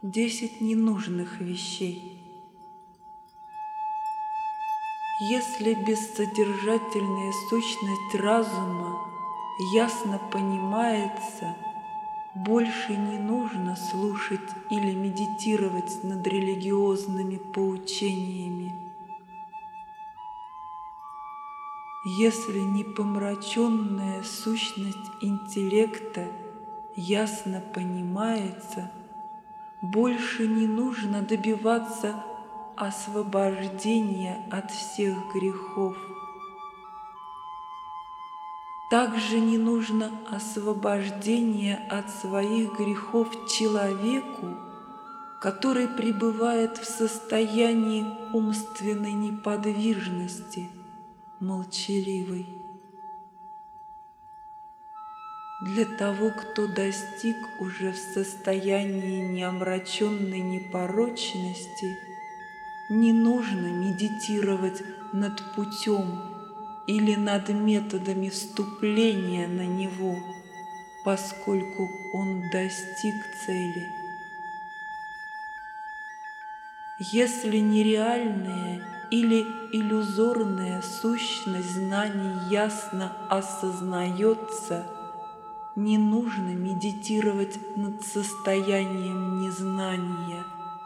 10 ненужных вещей. Если бессодержательная сущность разума ясно понимается, больше не нужно слушать или медитировать над религиозными поучениями. Если непомраченная сущность интеллекта ясно понимается, больше не нужно добиваться освобождения от всех грехов. Также не нужно освобождения от своих грехов человеку, который пребывает в состоянии умственной неподвижности, молчаливый. Для того, кто достиг уже в состоянии неомраченной непорочности, не нужно медитировать над путем или над методами вступления на него, поскольку он достиг цели. Если нереальная или иллюзорная сущность знаний ясно осознается, не нужно медитировать над состоянием незнания.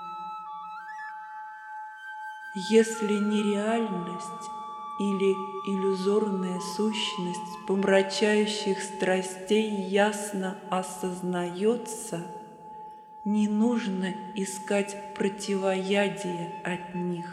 Если нереальность или иллюзорная сущность помрачающих страстей ясно осознается, не нужно искать противоядия от них.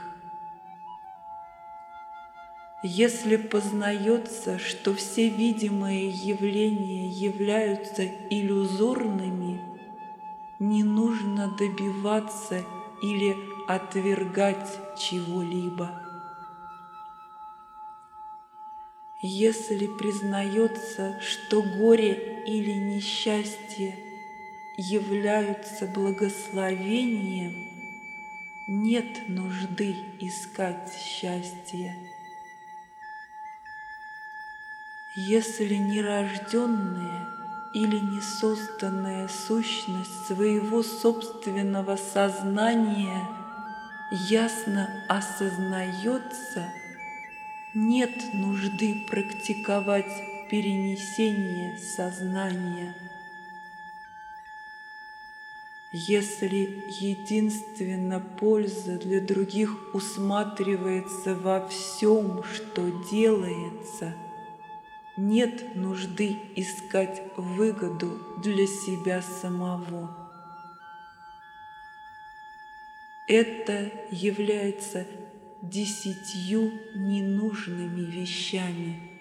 Если познается, что все видимые явления являются иллюзорными, не нужно добиваться или отвергать чего-либо. Если признается, что горе или несчастье являются благословением, нет нужды искать счастья. Если нерожденная или несозданная сущность своего собственного сознания ясно осознается, нет нужды практиковать перенесение сознания. Если единственно польза для других усматривается во всем, что делается, нет нужды искать выгоду для себя самого. Это является 10 ненужными вещами.